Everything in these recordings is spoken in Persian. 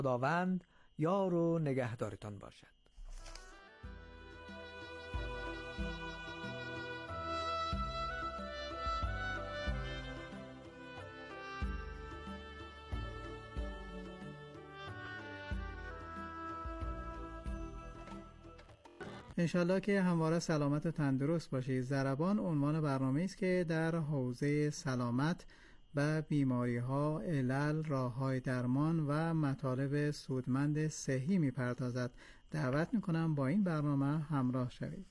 خداوند یار و نگهدارتان باشد. انشالله که همواره سلامت و تندرست باشید. ضربان عنوان برنامه است که در حوزه سلامت و بیماری ها، علل، راه های درمان و مطالب سودمند صحی میپردازد. دعوت میکنم با این برنامه همراه شوید.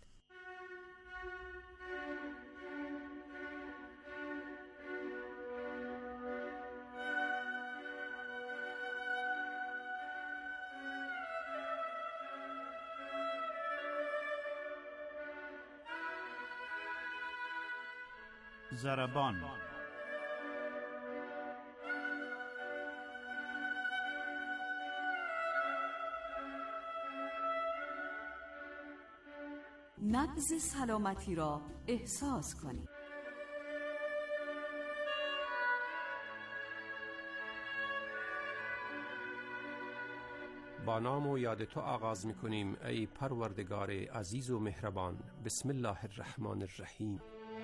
ضربان. نبض سلامتی را احساس کنید. با نام و یاد تو آغاز می‌کنیم ای پروردگار عزیز و مهربان. بسم الله الرحمن الرحیم.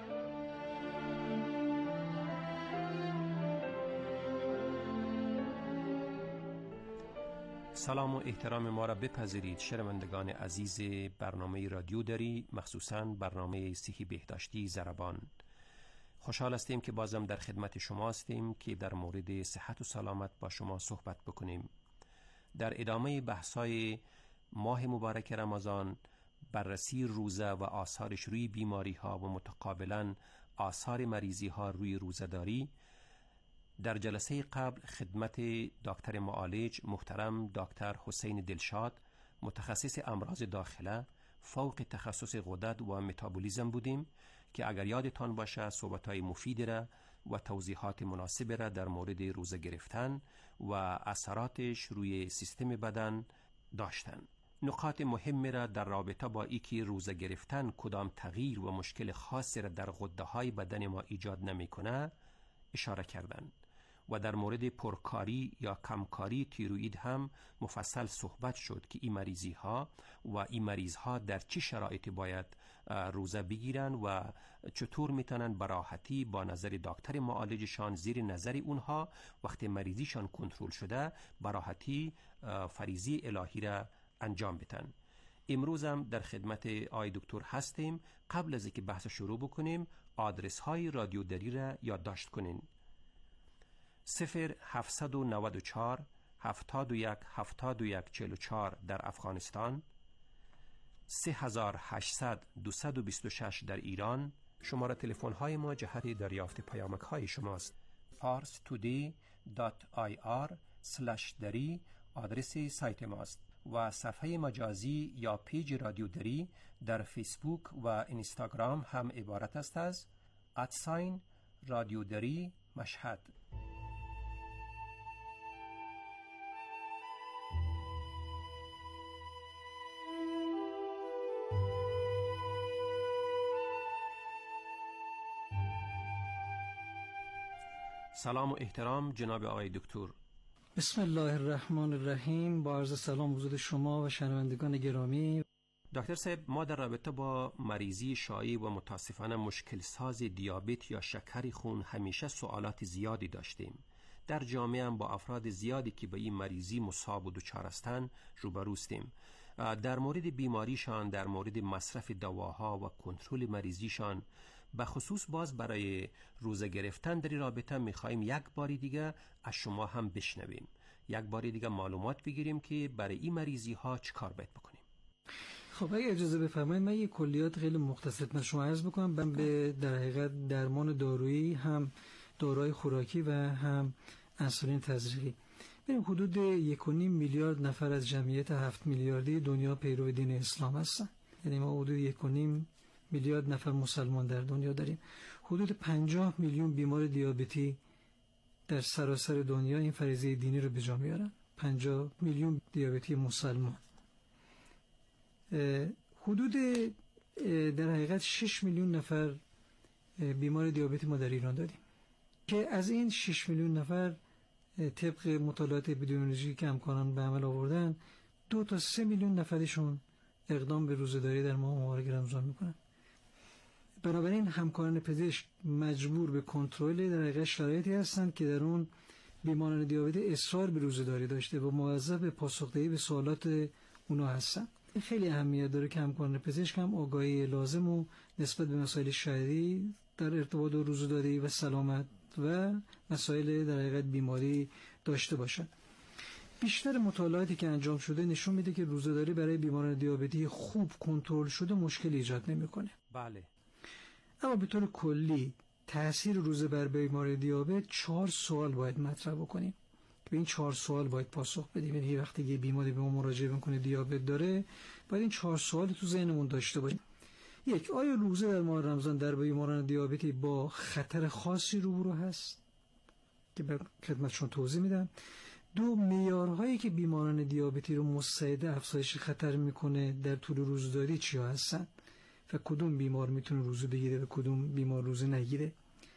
سلام و احترام ما را بپذیرید شنوندگان عزیز برنامه رادیو دری، مخصوصاً برنامه صحی بهداشتی ضربان. خوشحال هستیم که بازم در خدمت شما هستیم که در مورد صحت و سلامت با شما صحبت بکنیم. در ادامه بحث‌های ماه مبارک رمضان، بررسی روزه و آثارش روی بیماری‌ها و متقابلاً آثار مریضی‌ها روی روزه‌داری، در جلسه قبل خدمت دکتر معالج محترم دکتر حسین دلشاد، متخصص امراض داخله فوق تخصص غدد و متابولیسم بودیم که اگر یادتان باشه صحبت‌های مفیدی را و توضیحات مناسب را در مورد روزه گرفتن و اثراتش روی سیستم بدن داشتن. نکات مهم را در رابطه با اینکه روزه گرفتن کدام تغییر و مشکل خاصی را در غده‌های بدن ما ایجاد نمی‌کنه اشاره کردند و در مورد پرکاری یا کمکاری تیروئید هم مفصل صحبت شد که این مریضی ها و این مریض ها در چه شرایطی باید روزه بگیرن و چطور میتونن براحتی با نظر دکتر معالجشان زیر نظر اونها وقتی مریضیشان کنترل شده براحتی فریضه الهی را انجام بدن. امروز هم در خدمت آقای دکتر هستیم. قبل از اینکه بحث شروع بکنیم آدرس های رادیو دری را یادداشت کنین: 0794 71 71 44 در افغانستان، 3800 226 در ایران. شماره تلفن های ما جهت دریافت پیامک های شماست. parstoday.ir/dari آدرس سایت ماست و صفحه مجازی یا پیج رادیو دری در فیسبوک و اینستاگرام هم عبارت است از رادیو دری مشهد. سلام و احترام جناب آقای دکتر. بسم الله الرحمن الرحیم. با عرض سلام حضور شما و شنوندگان گرامی. دکتر صاحب، ما در رابطه با مریضی شایع و متاسفانه مشکل ساز دیابت یا شکر خون همیشه سوالات زیادی داشتیم. در جامعه هم با افراد زیادی که به این مریضی مصاب و دچار هستند روبروستیم. در مورد بیماریشان، در مورد مصرف دواها و کنترل مریضیشان، به خصوص باز برای روزه گرفتن در رابطه میخوایم یک باری دیگه از شما هم بشنویم، یک باری دیگه معلومات بگیریم که برای این مریضی ها چه کار باید بکنیم. خب اگه اجازه بفرمایید من یک کلیات خیلی مختصر به شما عرض بکنم. من به در حقیقت درمان دارویی، هم داروهای خوراکی و هم انسولین تزریقی، ببین حدود 1.5 میلیارد نفر از جمعیت 7 میلیاردی دنیا پیرو دین اسلام هستن. یعنی ما حدود 1.5 میلیارد نفر مسلمان در دنیا داریم. حدود 50 میلیون بیمار دیابتی در سراسر دنیا این فریضه دینی رو به جا میارن. 50 میلیون دیابتی مسلمان. حدود در حقیقت 6 میلیون نفر بیمار دیابتی ما در ایران داریم که از این 6 میلیون نفر طبق مطالعات اپیدمیولوژیکی که همکاران به عمل آوردن 2 تا 3 میلیون نفرشون اقدام به روزه‌داری در ماه مبارک رمضان میکنن. بنابراین همکاران پزشک مجبور به کنترل در حقیقت شرایطی هستند که در اون بیماران دیابت اصرار به روزه‌داری داشته و مواظب به پاسخدهی به سوالات اونا هستن. این خیلی اهمیت داره که همکاران پزشک هم آگاهی لازم و نسبت به مسائل شرعی در ارتباط با روزه‌داری و سلامت و مسائل در حقیقت بیماری داشته باشن. بیشتر مطالعاتی که انجام شده نشون میده که روزه‌داری برای بیماران دیابتی خوب کنترل شده مشکلی ایجاد نمیکنه. بله. اما به طور کلی تأثیر روزه بر بیمار دیابت 4 سوال باید مطرح بکنیم. به این 4 سوال باید پاسخ بدیم. یعنی وقتی یه بیماری به ما مراجعه میکنه دیابت داره، باید این 4 سوال تو ذهنمون داشته باشیم. 1. آیا روزه در ماه رمضان در بیماران دیابتی با خطر خاصی روبرو هست؟ که به خدمتشون توضیح میدم. 2. معیارهایی که بیماران دیابتی رو مستعد افزایش خطر میکنه در طول روزه‌داری چیا هستن و کدوم بیمار میتونه روزه بگیره و کدوم بیمار روزه نگیره.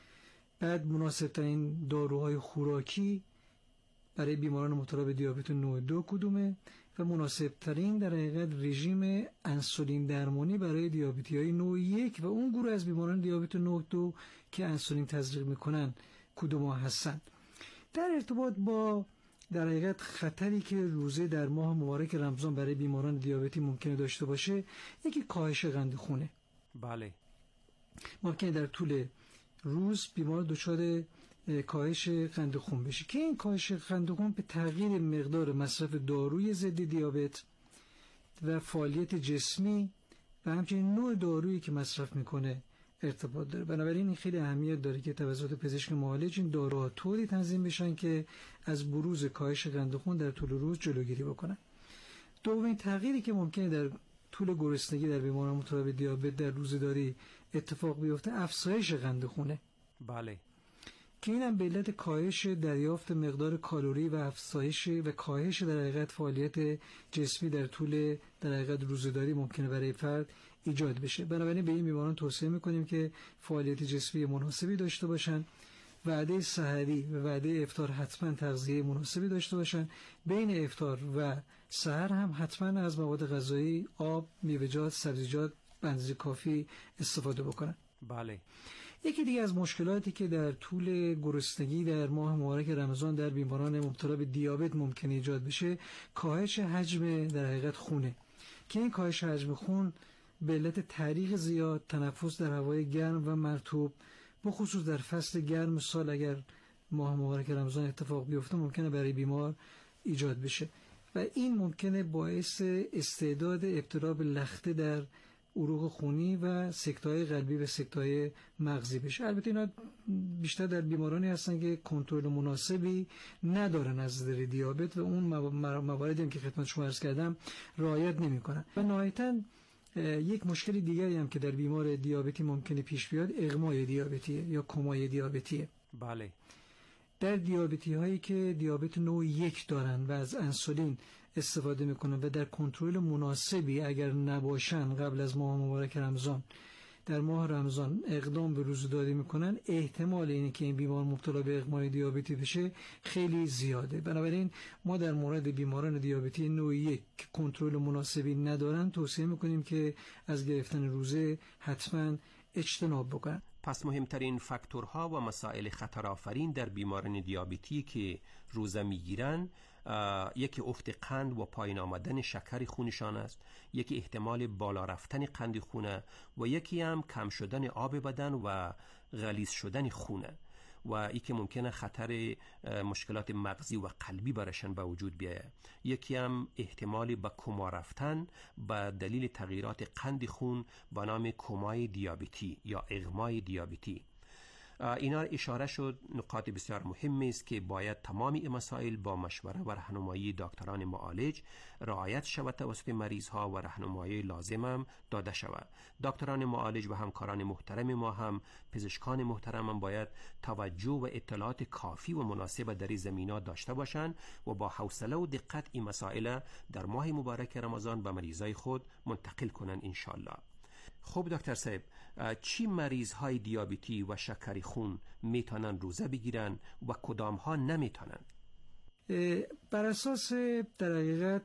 بعد مناسب ترین داروهای خوراکی برای بیماران مبتلا به دیابت نوع 2 کدومه و مناسب ترین در حقیقت رژیم انسولین درمانی برای دیابتی‌های نوع 1 و اون گروه از بیماران دیابت نوع 2 که انسولین تزریق میکنن کدوم هستن. در ارتباط با در حقیقت خطری که روزه در ماه مبارک رمضان برای بیماران دیابتی ممکنه داشته باشه، یکی کاهش قند خونه. بله. ممکنه در طول روز بیمار دچار کاهش قند خون بشه که این کاهش قند خون به تغییر مقدار مصرف داروی ضد دیابت و فعالیت جسمی و همچنین نوع دارویی که مصرف میکنه ارتباط داره. بنابراین این خیلی اهمیت داره که توسط پزشک معالج این داروها طوری تنظیم بشن که از بروز کاهش قند خون در طول روز جلوگیری بکنن. دومین تغییری که ممکنه در طول گرسنگی در بیماران مبتلا به دیابت در روزه‌داری اتفاق بیفته افزایش قند خونه. بله. که اینم به علت کاهش دریافت مقدار کالری و افزایش و کاهش در حقیقت فعالیت جسمی در طول در حقیقت روزه‌داری ممکنه برای فرد ایجاد بشه. بنابراین به این بیماران توصیه میکنیم که فعالیت جسمی مناسبی داشته باشن، وعده سحری و وعده افطار حتما تغذیه مناسبی داشته باشن. بین افطار و سحر هم حتما از مواد غذایی، آب، میوه‌جات، سبزیجات به اندازه کافی استفاده بکنن. بله. یکی دیگه از مشکلاتی که در طول گرسنگی در ماه مبارک رمضان در بیماران مبتلا به دیابت ممکنه ایجاد بشه، کاهش حجم در حقیقت خونه. که این کاهش حجم خون به علت تعریق زیاد، تنفس در هوای گرم و مرطوب، بخصوص در فصل گرم سال اگر ماه مبارک رمضان اتفاق بیفته، ممکنه برای بیمار ایجاد بشه و این ممکنه باعث استعداد ابتلا به لخته در عروق خونی و سکته‌های قلبی و سکته‌های مغزی بشه. البته اینا بیشتر در بیمارانی هستن که کنترل مناسبی ندارن از نظر دیابت و اون مواردی هم که خدمت شما عرض کردم رعایت نمی‌کنن. و نهایتاً یک مشکل دیگری هم که در بیمار دیابتی ممکنه پیش بیاد اغمای دیابتیه یا کمای دیابتیه. بله. در دیابتی هایی که دیابت نوع 1 دارن و از انسولین استفاده میکنن و در کنترل مناسبی اگر نباشن قبل از ماه مبارک رمضان، در ماه رمضان اقدام به روزه‌داری میکنن، احتمال اینه که این بیمار مبتلا به اغمای دیابتی بشه خیلی زیاده. بنابراین ما در مورد بیماران دیابتی نوع 1 که کنترل مناسبی ندارن توصیه میکنیم که از گرفتن روزه حتما اجتناب بکنن. پس مهمترین فاکتورها و مسائل خطرآفرین در بیماران دیابتی که روزه میگیرن، یکی افت قند و پایین آمدن شکر خونشان است، یکی احتمال بالا رفتن قند خونه و یکی هم کم شدن آب بدن و غلیظ شدن خونه و یکی ممکنه خطر مشکلات مغزی و قلبی برشان به وجود بیاید. یکی هم احتمال به کما رفتن به دلیل تغییرات قند خون به نام کمای دیابتی یا اغمای دیابتی. اینا اشاره شد نکات بسیار مهمی است که باید تمام این مسائل با مشوره و راهنمایی دکتران معالج رعایت شود توسط مریض ها و راهنمایی لازم هم داده شود. دکتران معالج و همکاران محترم ما هم، پزشکان محترم هم باید توجه و اطلاعات کافی و مناسب در این زمینه داشته باشند و با حوصله و دقت این مسائل در ماه مبارک رمضان به مریضای خود منتقل کنند ان شاء الله. خب دکتر صاحب، چی مریض های دیابتی و شکری خون میتونن روزه بگیرن و کدام ها نمیتونن؟ بر اساس در حقیقت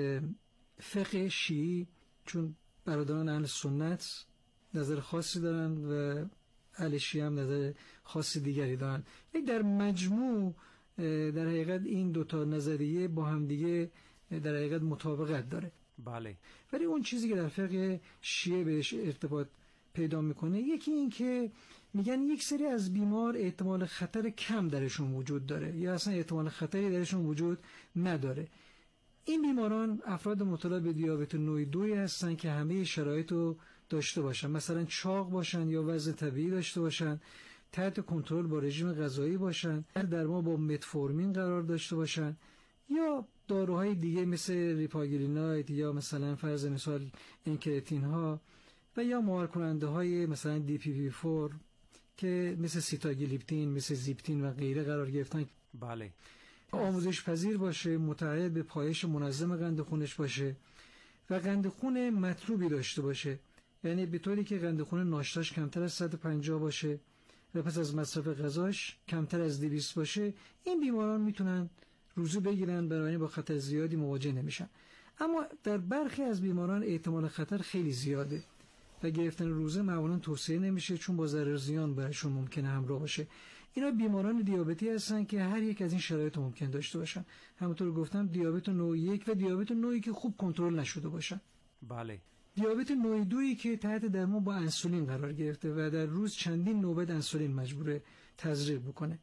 فقه شیعی، چون برادران اهل سنت نظر خاصی دارن و اهل شیعه هم نظر خاص دیگری دارن، در مجموع در حقیقت این دوتا نظریه با هم دیگه در حقیقت مطابقت داره. بله. ولی اون چیزی که در فقه شیعه بهش ارتباط پیدا میکنه، یکی این که میگن یک سری از بیمار احتمال خطر کم درشون وجود داره یا اصلا احتمال خطری درشون وجود نداره. این بیماران افراد مبتلا به دیابت نوع 2 هستن که همه شرایط رو داشته باشن، مثلا چاق باشن یا وزن طبیعی داشته باشن، تحت کنترل با رژیم غذایی باشن، درمان با متفورمین قرار داشته باشن یا داروهای دیگه مثل ریپاگلیناید یا مثلا فرض مثال انکرتین ها و یا مهار کننده های مثلا DPP4 که مثل سیتاگلیپتین، مثل زیپتین و غیره قرار گرفتن. بله. آموزش پذیر باشه، متعهد به پایش منظم قند خونش باشه و قند خون مطلوبی داشته باشه، یعنی به طوری که قند خون ناشتاش کمتر از 150 باشه و پس از مصرف غذاش کمتر از 200 باشه. این بیماران میتونن روزه بگیرن، برای با خطر زیادی مواجه نمیشن. اما در برخی از بیماران احتمال خطر خیلی زیاده و گرفتن روزه معمولا توصیه نمیشه، چون با ضرر زیان برایشون ممکنه همراه باشه. اینا بیماران دیابتی هستن که هر یک از این شرایط ممکن داشته باشن. همونطور گفتم دیابت نوع 1 و دیابت نوعی که خوب کنترل نشده باشن. بله. دیابت نوع 2 که تحت درمان با انسولین قرار گرفته و در روز چندین نوبت انسولین مجبور تزریق بکنه.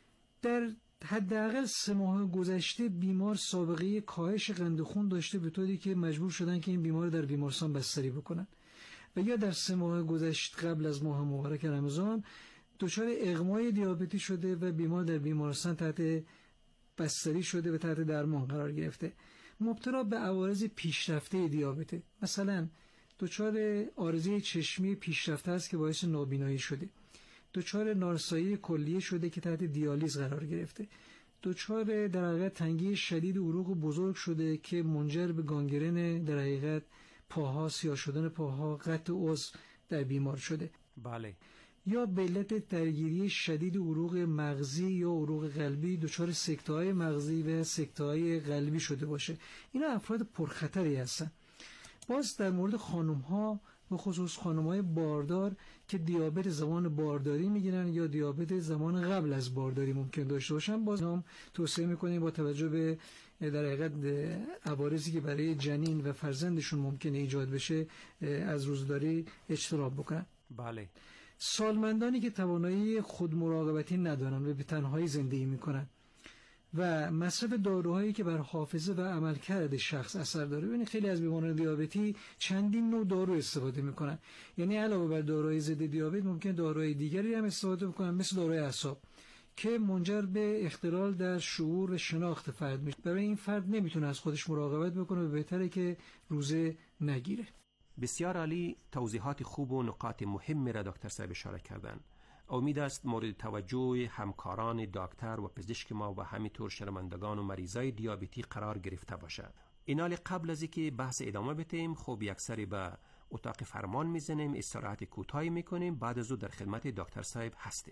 در حداقل 3 ماه گذشته بیمار سابقه کاهش قند خون داشته، به طوری که مجبور شدن که این بیمار در بیمارستان بستری بکنن و یا در 3 ماه گذشته قبل از ماه مبارک رمضان دچار اغمای دیابتی شده و بیمار در بیمارستان تحت بستری شده و تحت درمان قرار گرفته. مبتلا به عوارض پیشرفته دیابته، مثلا دچار عارضه چشمی پیشرفته است که باعث نابینایی شده، دچار نارسایی کلیه شده که تحت دیالیز قرار گرفته، دچار در حقیقت تنگی شدید عروق بزرگ شده که منجر به گانگرن در حقیقت پاها، سیاه شدن پاها، قطع عضو در بیمار شده. بله. یا به علت درگیری شدید عروق مغزی یا عروق قلبی دچار سکته‌های مغزی و سکته‌های قلبی شده باشه. اینا افراد پرخطری هستن. باز در مورد خانم‌ها، به خصوص خانم‌های باردار که دیابت زمان بارداری میگیرن یا دیابت زمان قبل از بارداری ممکن داشته باشن، باز هم توصیه می‌کنیم با توجه به در حقیقت عوارضی که برای جنین و فرزندشون ممکنه ایجاد بشه از روزداری اجتناب بکنن. بله. سالمندانی که توانایی خودمراقبتی ندارن و به تنهایی زندگی میکنن و مصرف داروهایی که بر حافظه و عملکرد شخص اثر داره. ببینید خیلی از بیماران دیابتی چندین نوع دارو استفاده میکنن، یعنی علاوه بر داروهای ضد دیابت ممکن داروهای دیگری هم استفاده بکنن، مثل داروهای اعصاب که منجر به اختلال در شعور و شناخت فرد میشه. برای این فرد نمیتونه از خودش مراقبت بکنه و بهتره که روزه نگیره. بسیار عالی، توضیحات خوب و نکات مهمی را دکتر صاحب اشاره کردند. امید است مورد توجه همکاران دکتر و پزشک ما و همینطور شنوندگان و مریضای دیابتی قرار گرفته باشد. اینال قبل از اینکه بحث ادامه بدیم، خوب یک سری به اتاق فرمان میزنیم، استراحت کوتاهی میکنیم، بعد از او در خدمت دکتر صاحب هستیم.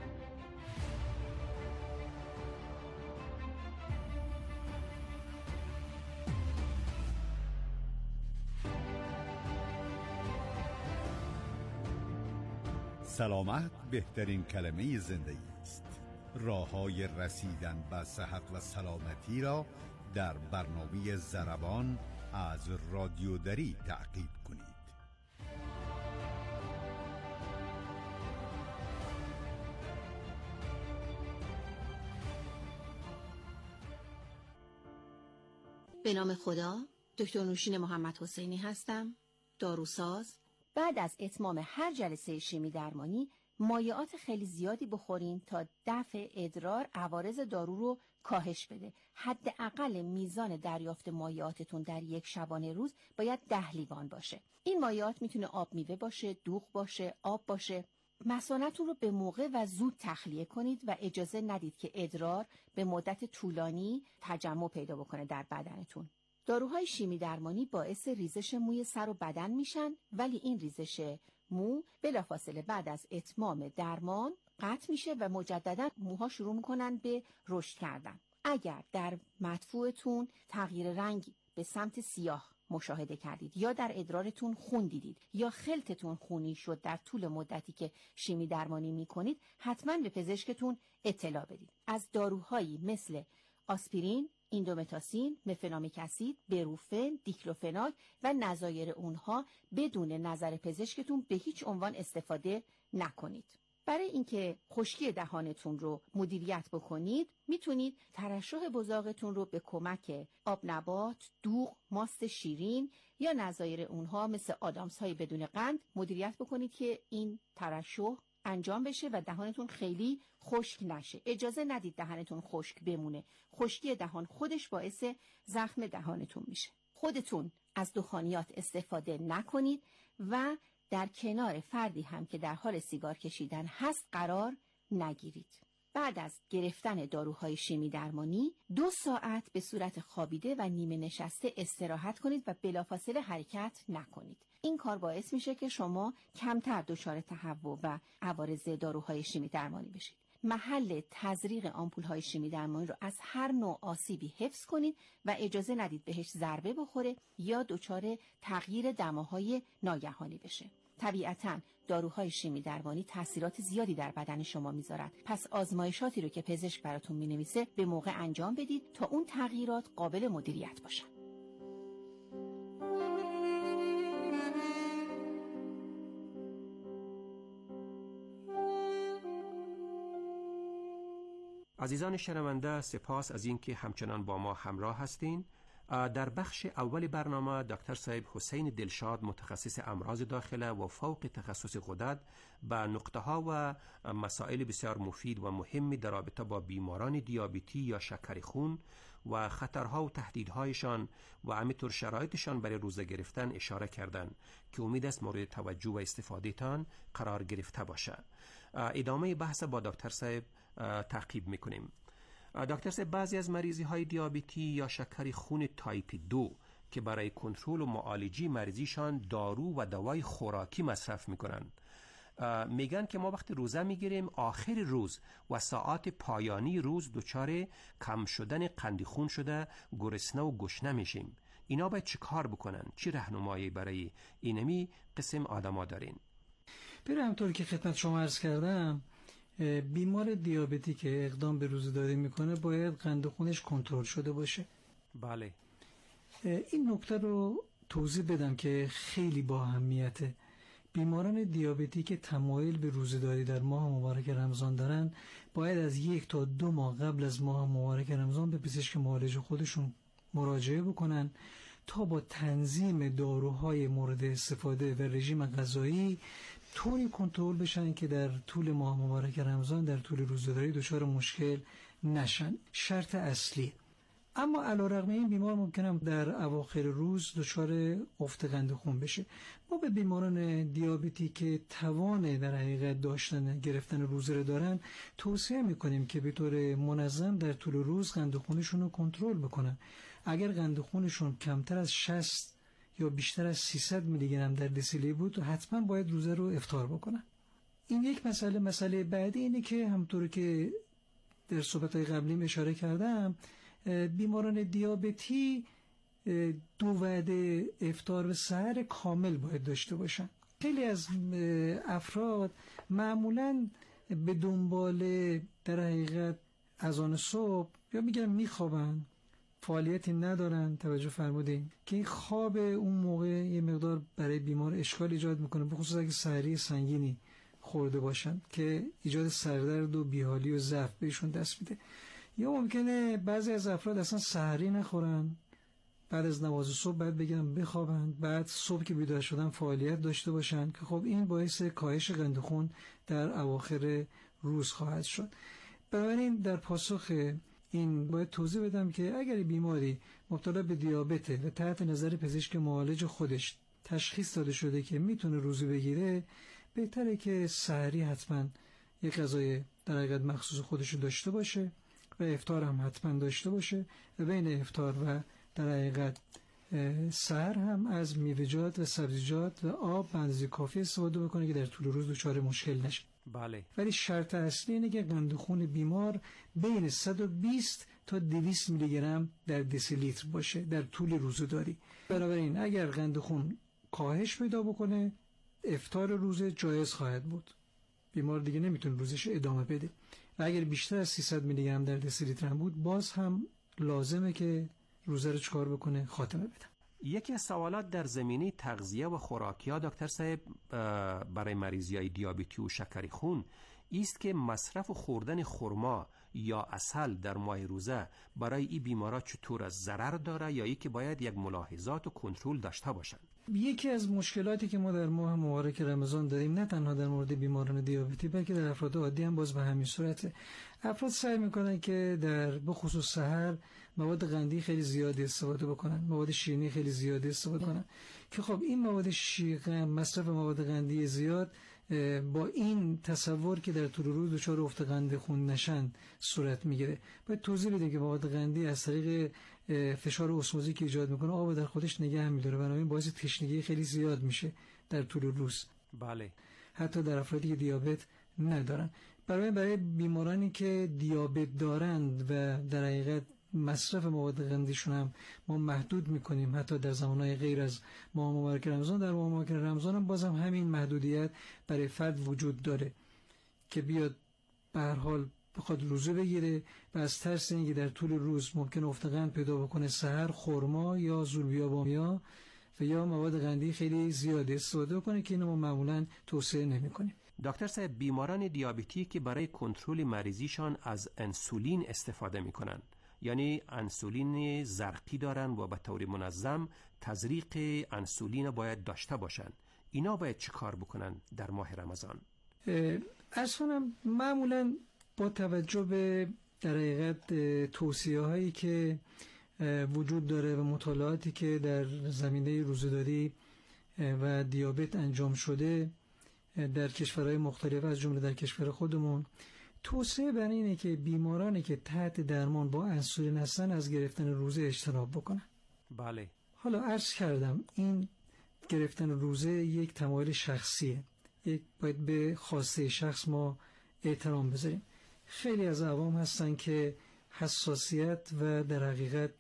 سلامت بهترین کلمه زندگی است. راه‌های رسیدن به صحت و سلامتی را در برنامه ضربان از رادیو دری تعقیب کنید. به نام خدا، دکتر نوشین محمد حسینی هستم، داروساز. بعد از اتمام هر جلسه شیمی درمانی مایعات خیلی زیادی بخورین تا دفع ادرار عوارض دارو رو کاهش بده. حداقل میزان دریافت مایعاتتون در یک شبانه روز باید 10 لیوان باشه. این مایعات میتونه آب میوه باشه، دوغ باشه، آب باشه. مثانه‌تون رو به موقع و زود تخلیه کنید و اجازه ندید که ادرار به مدت طولانی تجمع پیدا بکنه در بدنتون. داروهای شیمی درمانی باعث ریزش موی سر و بدن میشن، ولی این ریزش مو بلافاصله بعد از اتمام درمان قطع میشه و مجددا موها شروع میکنن به رشد کردن. اگر در مدفوعتون تغییر رنگ به سمت سیاه مشاهده کردید یا در ادرارتون خون دیدید یا خلطتون خونی شد در طول مدتی که شیمی درمانی میکنید، حتما به پزشکتون اطلاع بدید. از داروهایی مثل آسپرین، ایندومتاسین، مفنامیک اسید، بروفن، دیکلوفناک و نظایر اونها بدون نظر پزشکتون به هیچ عنوان استفاده نکنید. برای اینکه خشکی دهانتون رو مدیریت بکنید، میتونید ترشح بزاقتون رو به کمک آب نبات، دوغ، ماست شیرین یا نظایر اونها مثل آدامس های بدون قند مدیریت بکنید که این ترشح انجام بشه و دهانتون خیلی خشک نشه. اجازه ندید دهانتون خشک بمونه. خشکی دهان خودش باعث زخم دهانتون میشه. خودتون از دخانیات استفاده نکنید و در کنار فردی هم که در حال سیگار کشیدن هست قرار نگیرید. بعد از گرفتن داروهای شیمی درمانی 2 ساعت به صورت خوابیده و نیمه نشسته استراحت کنید و بلافاصله حرکت نکنید. این کار باعث میشه که شما کمتر دچار تهوع و عوارض داروهای شیمی درمانی بشید. محل تزریق آمپول‌های شیمی درمانی رو از هر نوع آسیبی حفظ کنید و اجازه ندید بهش ضربه بخوره یا دچار تغییر دماهای ناگهانی بشه. طبیعتاً داروهای شیمی درمانی تاثیرات زیادی در بدن شما میذارن. پس آزمایشاتی رو که پزشک براتون مینویسه به موقع انجام بدید تا اون تغییرات قابل مدیریت باشن. عزیزان شنونده، سپاس از اینکه همچنان با ما همراه هستین. در بخش اول برنامه دکتر صاحب حسین دلشاد، متخصص امراض داخله و فوق تخصص غدد، به نقطه ها و مسائل بسیار مفید و مهمی در رابطه با بیماران دیابتی یا شکر خون و خطرها و تهدیدهایشان و همینطور شرایطشان برای روزه گرفتن اشاره کردند که امید است مورد توجه و استفاده تان قرار گرفته باشه. ادامه بحث با دکتر صاحب تعقیب میکنیم. دکتر صاحب، بعضی از مریضی های دیابتی یا شکر خون تایپ 2 که برای کنترل و معالجه مریضیشان دارو و دوای خوراکی مصرف میکنن، میگن که ما وقتی روزه میگیریم آخر روز و ساعات پایانی روز دچار کم شدن قند خون شده گرسنه و گشنه میشیم. اینا باید چه کار بکنن؟ چی راهنمایی برای اینمی قسم آدما دارین؟ برای همطور که خدمت شما عرض کردم، بیمار دیابتی که اقدام به روزه‌داری میکنه باید قند خونش کنترل شده باشه. بله. این نکته رو توضیح بدم که خیلی با اهمیته. بیماران دیابتی که تمایل به روزه‌داری در ماه مبارک رمضان دارن باید از 1 تا 2 ماه قبل از ماه مبارک رمضان به پزشک معالج خودشون مراجعه بکنن تا با تنظیم داروهای مورد استفاده و رژیم غذایی طوری کنترل بشن که در طول ماه مبارک رمضان در طول روزه‌داری دچار مشکل نشن. شرط اصلی. اما علیرغم این بیمار ممکنه در اواخر روز دچار افت قند خون بشه. ما به بیماران دیابتی که توان در حقیقت داشتن گرفتن روزه رو دارن توصیه میکنیم که به طور منظم در طول روز قند خونشون رو کنترل بکنن. اگر قند خونشون کمتر از 60 یا بیشتر از 300 میلی گرم در دسیلی بود حتما باید روزه رو افطار بکنن. این یک مسئله بعدی اینه که همونطور که در صحبت‌های قبلی اشاره کردم، بیماران دیابتی 2 وعده افطار و سحر کامل باید داشته باشن. خیلی از افراد معمولاً به دنبال در حقیقت اذان صبح یا میخوابن، فعالیتی ندارن. توجه فرمودین که این خواب اون موقع یه مقدار برای بیمار اشکال ایجاد میکنه، به خصوص اگه سحری سنگینی خورده باشن که ایجاد سردرد و بیحالی و ضعف بهشون دست میده. یا ممکنه بعضی از افراد اصلا سحری نخورن، بعد از نماز صبح بعد بگیرن بخوابن، بعد صبح که بیدار شدن فعالیت داشته باشن که خب این باعث کاهش قند خون در اواخر روز خواهد شد. بنابراین در پاسخ این باید توضیح بدم که اگر بیماری مبتلا به دیابته و تحت نظر پزشک معالج خودش تشخیص داده شده که میتونه روزه بگیره، بهتره که سحری حتما یک غذای در حقیقت مخصوص خودش داشته باشه و افطار هم حتما داشته باشه و بین افطار و در حقیقت سحر هم از میوه‌جات و سبزیجات و آب به اندازه کافی استفاده بکنه که در طول روز دچار مشکل نشه. بله. ولی شرط اصلی اینه که قند خون بیمار بین 120 تا 200 میلی گرم در دسیلیتر باشه در طول روزه‌داری. بنابراین اگر قند خون کاهش پیدا بکنه، افطار روزه جایز خواهد بود. بیمار دیگه نمیتونه روزش ادامه بده. و اگر بیشتر از 300 میلی گرم در دسیلیتر هم بود، باز هم لازمه که روزه رو چکار بکنه؟ خاتمه بده. یکی از سوالات در زمینه تغذیه و خوراکی‌ها دکتر صاحب برای مریضی‌های دیابتی و شکر خون است که مصرف و خوردن خرما یا عسل در ماه روزه برای این بیمارا چطور از ضرر داره یا ای که باید یک ملاحظات و کنترل داشته باشند؟ یکی از مشکلاتی که ما در ماه مبارک رمضان داریم، نه تنها در مورد بیماران دیابتی بلکه در افراد عادی هم باز به همین صورته. افراد سعی میکنن که در بخصوص سحر مواد قندی خیلی زیادی استفاده بکنن، مواد شیرینی خیلی زیادی استفاده کنن که خب این مواد مصرف مواد قندی زیاد با این تصور که در طول روز دچار افت قند خون نشن صورت میگیره. باید توضیح بدیم که مواد قندی از طریق فشار اسموزی که ایجاد میکنه آب در خودش نگه می‌داره، بنابراین باعث تشنگی خیلی زیاد میشه در طول روز. بله. حتی در افرادی که دیابت ندارن. برای بیمارانی که دیابت دارند و در حقیقت مصرف مواد قندیشون هم ما محدود میکنیم، حتی در زمانهای غیر از ماه مبارک رمضان. در ماه مبارک رمضان هم بازم همین محدودیت برای فرد وجود داره که بیاد به هر حال بخواد روزه بگیره و از ترس اینکه در طول روز ممکن افت قند پیدا بکنه، سحر خرما یا زولبیا بامیا و یا مواد قندی خیلی زیاد استفاده کنه که اینو ما معمولا توصیه نمی‌کنیم. دکتر صاحب، بیماران دیابتی که برای کنترل مریضیشان از انسولین استفاده میکنن، یعنی انسولین زرقی دارن و به طور منظم تزریق انسولین باید داشته باشن، اینا باید چه کار بکنن در ماه رمضان؟ اصلا معمولا با توجه به در حقیقت توصیه هایی که وجود داره و مطالعاتی که در زمینه روزه‌داری و دیابت انجام شده در کشورهای مختلف از جمله در کشور خودمون، توصیه بر اینه که بیمارانی که تحت درمان با انسولین هستن از گرفتن روزه اجتناب بکنن. بله. حالا عرض کردم این گرفتن روزه یک تمایل شخصیه، باید به خواسته شخص ما احترام بذاریم. خیلی از عوام هستن که حساسیت و در حقیقت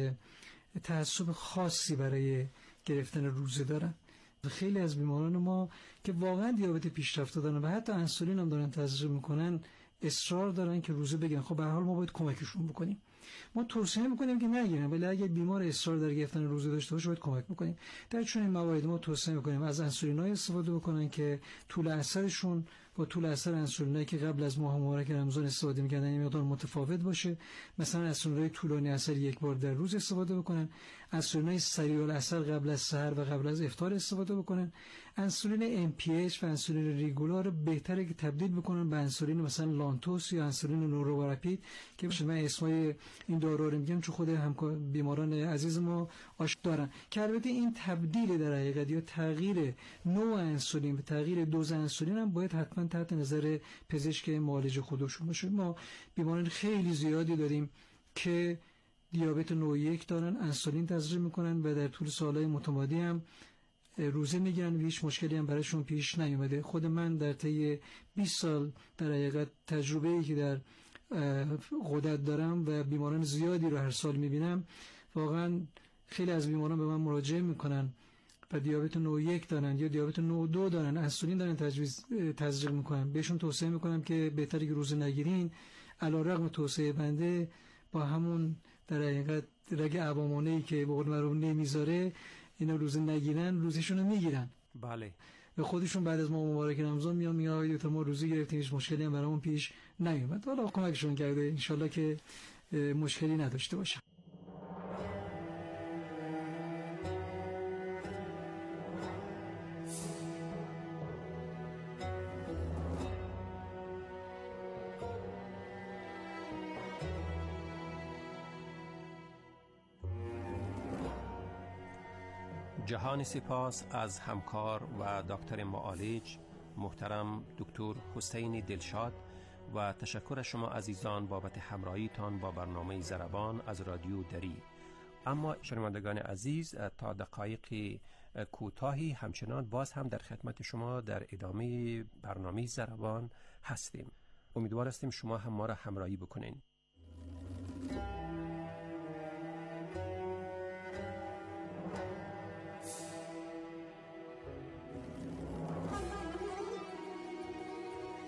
تعصب خاصی برای گرفتن روزه دارن. خیلی از بیماران ما که واقعا دیابت پیشرفته دارن و حتی انسولین هم دارن تزریق میکنن اصرار دارن که روزه بگیرن. خب به هر حال ما باید کمکشون بکنیم. ما توصیه میکنیم که نگیرن، ولی اگه بیمار اصرار در گرفتن روزه داشته باشه باید کمک بکنیم. در چنین موارد ما توصیه میکنیم از انسولینای استفاده بکنن که طول اثرشون با طول اثر انسولینایی که قبل از ماه مبارک رمضان استفاده می‌کردن این مقدار متفاوت باشه. مثلا انسولینای طولانی اثر یک بار در روز استفاده بکنن، انسولینای سریع الاثر قبل از سحر و قبل از افطار استفاده بکنن. انسولین MPH و انسولین ریگولار بهتره که تبدیل بکنن به انسولین مثلا لانتوس یا انسولین نوروراپید که من اسمای این دارو رو میگم چون خود بیماران عزیز ما آشنا دارن که البته این تبدیل در حقیقت یا تغییر نوع انسولین به تغییر دوز انسولین هم باید حتما تحت نظر پزشک معالج خودشون باشه. ما بیماران خیلی زیادی داریم که دیابت نوع 1 دارن، انسولین تزریق میکنن و در طول سالهای متمادی هم روزه میگیرن و هیچ مشکلی هم براشون پیش نیومده. خود من در طی 20 سال در حقیقت تجربه‌ای که در غدد دارم و بیماران زیادی رو هر سال میبینم، واقعا خیلی از بیماران به من مراجعه میکنن و دیابت نوع 1 دارن یا دیابت نوع 2 دارن، انسولین دارن تزریق میکنن. بهشون توصیه میکنم که بهتره که روزه نگیرین، علیرغم توصیه بنده با همون در حقیقت رگ عوامانه‌ای که به قول معروف نمیذاره اینا روزه نگیرن، روزشون رو میگیرن. بله. به خودشون بعد از ماه مبارک رمضان میاد تا ما روزه گرفتیم هیچ مشکلی هم برامون پیش نیومد. حالا کمکشون کرده انشالله که مشکلی نداشته باشه. جهان سپاس از همکار و دکتر معالج محترم دکتر حسین دلشاد و تشکر از شما عزیزان بابت همراهیتان با برنامه ضربان از رادیو دری. اما شنوندگان عزیز تا دقایق کوتاهی همچنان باز هم در خدمت شما در ادامه برنامه ضربان هستیم. امیدوار هستیم شما هم ما را همراهی بکنین.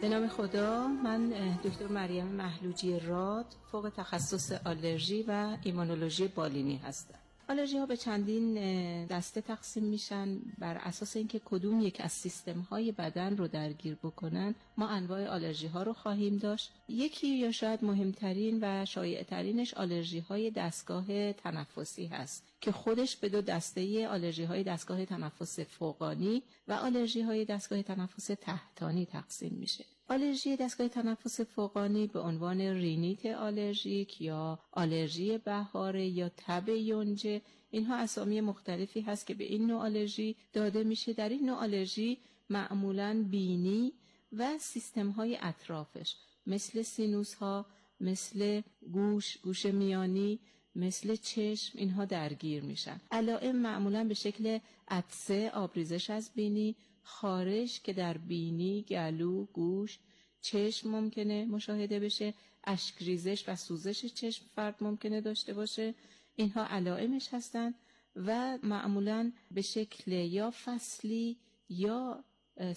به نام خدا. من دکتر مریم محلوجی راد، فوق تخصص آلرژی و ایمونولوژی بالینی هستم. آلرژی ها به چندین دسته تقسیم میشن. بر اساس اینکه کدوم یک از سیستم های بدن رو درگیر بکنن ما انواع آلرژی ها رو خواهیم داشت. یکی یا شاید مهمترین و شایع ترینش آلرژی های دستگاه تنفسی هست که خودش به دو دسته آلرژی های دستگاه تنفس فوقانی و آلرژی های دستگاه تنفس تحتانی تقسیم میشه. آلرژی دستگاه تنفس فوقانی به عنوان رینیت آلرژیک یا آلرژی بهاره یا تب یونجه، اینها اسامی مختلفی هست که به این نوع آلرژی داده میشه. در این نوع آلرژی معمولاً بینی و سیستم‌های اطرافش مثل سینوس ها، مثل گوش میانی، مثل چشم، اینها درگیر میشن. علائم معمولاً به شکل عطسه، آبریزش از بینی، خارش که در بینی، گلو، گوش، چشم ممکنه مشاهده بشه، اشکریزش و سوزش چشم فرد ممکنه داشته باشه. اینها علائمش هستن و معمولاً به شکل یا فصلی یا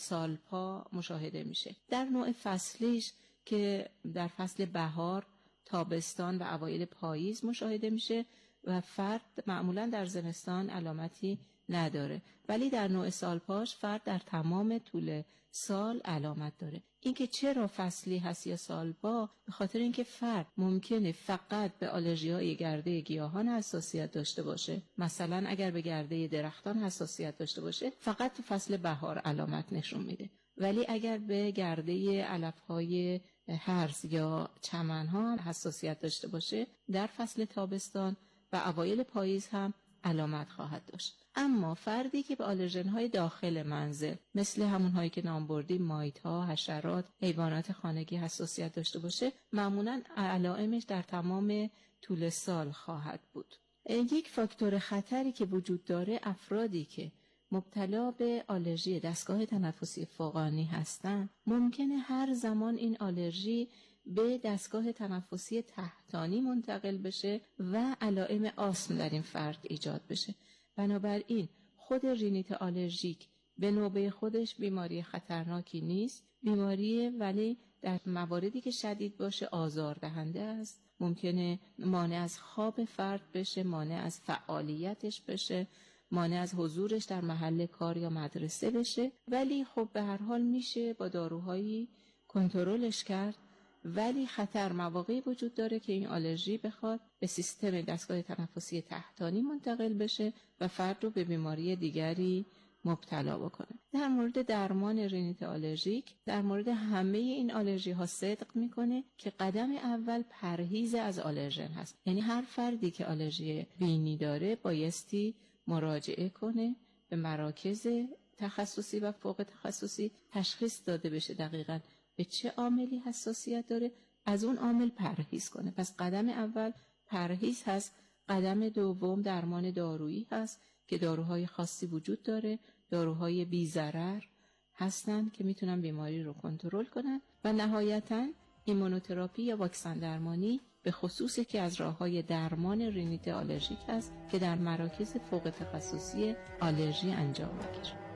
سالپا مشاهده میشه. در نوع فصلیش که در فصل بهار، تابستان و اوایل پاییز مشاهده میشه و فرد معمولاً در زمستان علامتی نداره، ولی در نوع سالپاش فرد در تمام طول سال علامت داره. اینکه چرا فصلی هست یا سالپا، به خاطر اینکه فرد ممکنه فقط به آلرژی‌های گرده گیاهان حساسیت داشته باشه. مثلا اگر به گرده درختان حساسیت داشته باشه فقط تو فصل بهار علامت نشون میده، ولی اگر به گرده علف‌های هرز یا چمن‌ها حساسیت داشته باشه در فصل تابستان و اوایل پاییز هم علامت خواهد داشت. اما فردی که به آلرژن‌های داخل منزل مثل همون‌هایی که نام بردیم، مایت‌ها، حشرات، حیوانات خانگی حساسیت داشته باشه، معمولاً علائمش در تمام طول سال خواهد بود. یک فاکتور خطری که وجود داره، افرادی که مبتلا به آلرژی دستگاه تنفسی فوقانی هستن ممکنه هر زمان این آلرژی به دستگاه تنفسی تحتانی منتقل بشه و علائم آسم در این فرد ایجاد بشه. بنابراین خود رینیت آلرژیک به نوبه خودش بیماری خطرناکی نیست، بیماری ولی در مواردی که شدید باشه آزاردهنده است. ممکنه مانع از خواب فرد بشه، مانع از فعالیتش بشه، مانع از حضورش در محل کار یا مدرسه بشه، ولی خب به هر حال میشه با داروهایی کنترلش کرد. ولی خطر مواقعی وجود داره که این آلرژی بخواد به سیستم دستگاه تنفسی تحتانی منتقل بشه و فرد رو به بیماری دیگری مبتلا بکنه. در مورد درمان رینیت آلرژیک، در مورد همه این آلرژی ها صدق میکنه که قدم اول پرهیز از آلرژن هست. یعنی هر فردی که آلرژی بینی داره بایستی مراجعه کنه به مراکز تخصصی و فوق تخصصی، تشخیص داده بشه دقیقاً به چه عاملی حساسیت داره، از اون عامل پرهیز کنه. پس قدم اول پرهیز هست. قدم دوم درمان دارویی هست که داروهای خاصی وجود داره، داروهای بی ضرر هستن که میتونن بیماری رو کنترل کنن. و نهایتاً ایمونوتراپی یا واکسن درمانی به خصوص که از راه‌های درمان رینیت آلرژیک هست که در مراکز فوق تخصصی آلرژی انجام میگیره.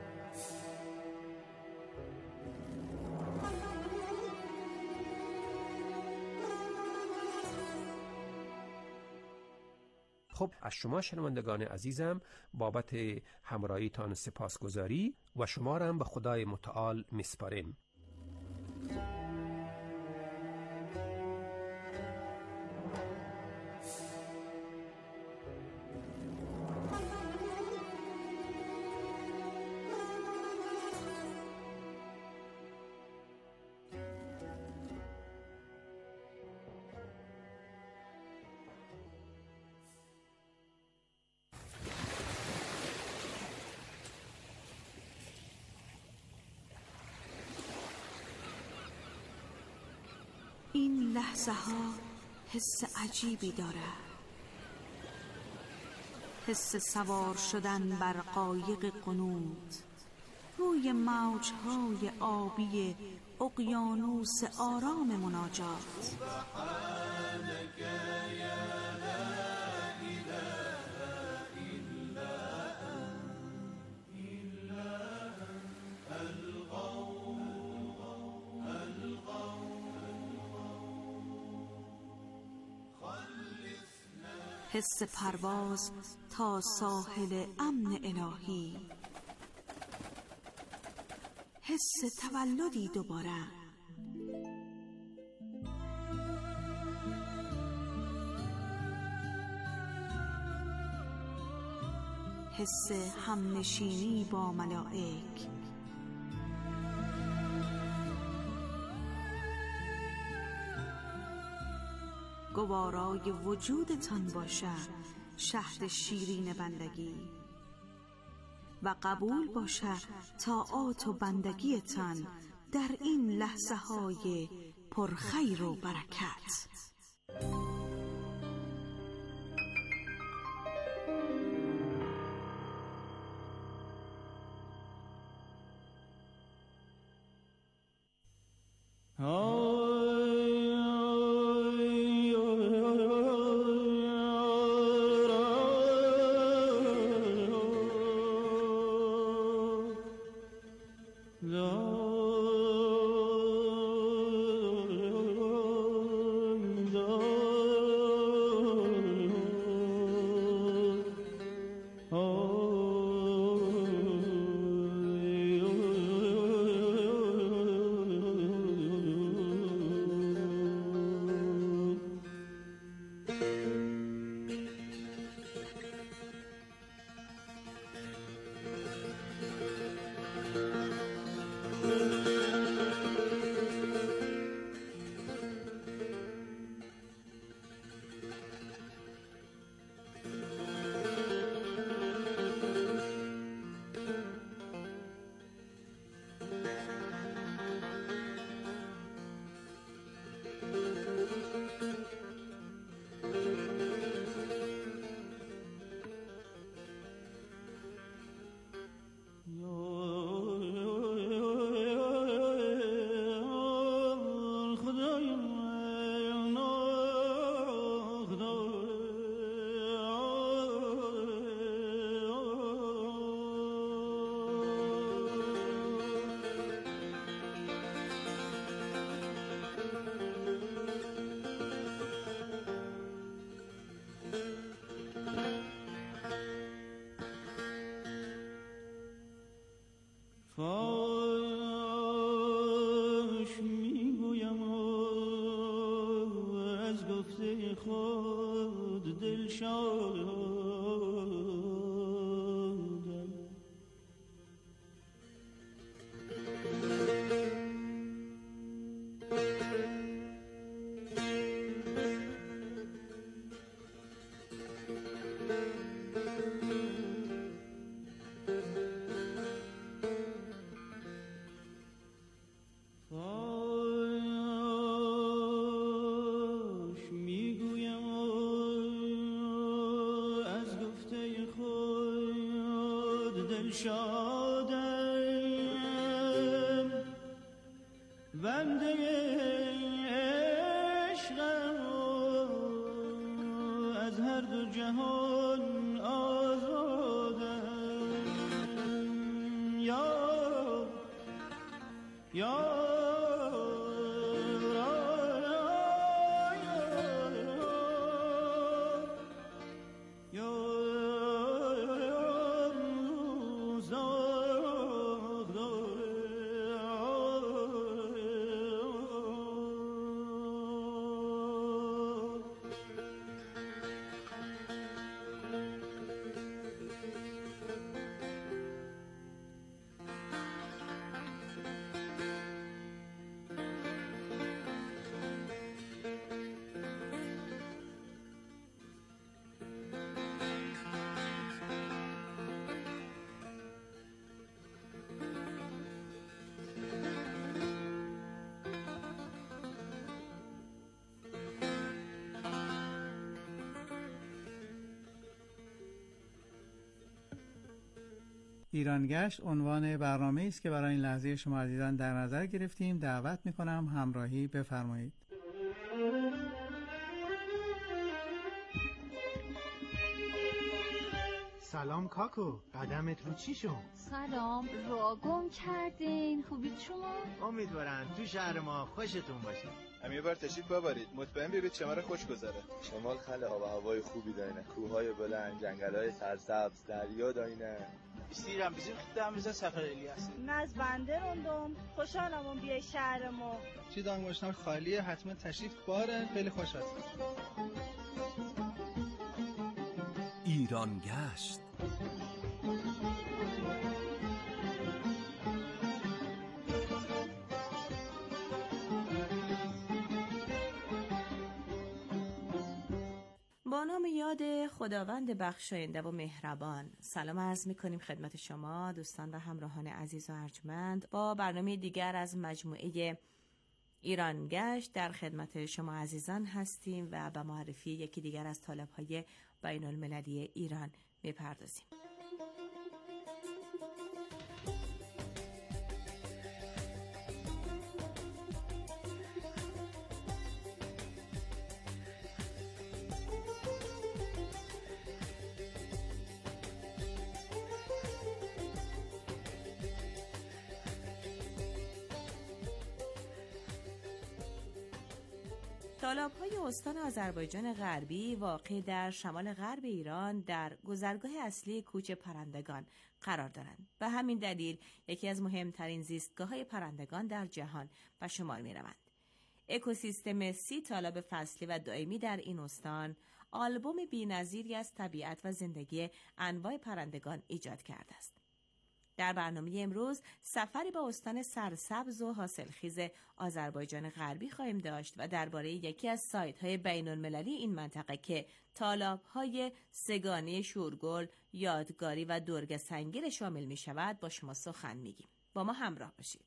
خب از شما شنوندگان عزیزم بابت همراهیتان سپاسگزاری و شما را هم به خدای متعال میسپاریم. این لحظه ها حس عجیبی داره، حس سوار شدن بر قایق قنوت روی موجهای آبی اقیانوس آرام مناجات. حس پرواز تا ساحل امن الهی، حس تولدی دوباره، حس همنشینی با ملائک، گوارای وجودتان باشد شهد شیرین بندگی و قبول باشد طاعات و بندگیتان در این لحظه های پرخیر و برکت. شادم بنده عشقم از هر دو جهان آزادم یا ایرانگشت عنوان برنامه است که برای این لحظه شما عزیزان در نظر گرفتیم. دعوت میکنم همراهی بفرمایید. سلام کاکو، قدمت رو چی شد؟ سلام، راه گم کردین. خوبید شما؟ امیدوارم تو شهر ما خوشتون باشه. هم یه بار تشریف ببرید، مطمئن بیرید شمال خوش گذره. شمال خیلی آب و هوای خوبی داره، کوههای بلند، جنگل‌های سرسبز، دریا داره. استیرم بزیم خدام بزن سفر الیاس. ناز بنده روندم، خوشحالم بیای شهر ما. چی دانگوشنار خالیه، حتما تشریف باره، خیلی خوش هست. ایران گشت. با نام یاد خداوند بخشاینده و مهربان، سلام عرض می‌کنیم خدمت شما دوستان و همراهان عزیز و ارجمند. با برنامه دیگر از مجموعه ایران گشت در خدمت شما عزیزان هستیم و به معرفی یکی دیگر از طالب‌های بین المللی ایران می‌پردازیم. طالاب‌های استان آذربایجان غربی واقع در شمال غرب ایران در گذرگاه اصلی کوچ پرندگان قرار دارند. به همین دلیل یکی از مهمترین زیستگاه‌های پرندگان در جهان به شمار می‌روند. اکوسیستم 30 طالاب فصلی و دائمی در این استان آلبوم بی‌نظیری از طبیعت و زندگی انواع پرندگان ایجاد کرده است. در برنامه امروز سفری به استان سرسبز و حاصلخیز آذربایجان غربی خواهیم داشت و درباره یکی از سایت‌های بین‌المللی این منطقه که طالاب‌های سگانه شورگل، یادگاری و درگ سنگیر شامل می‌شود با شما سخن می‌گیم. با ما همراه باشید.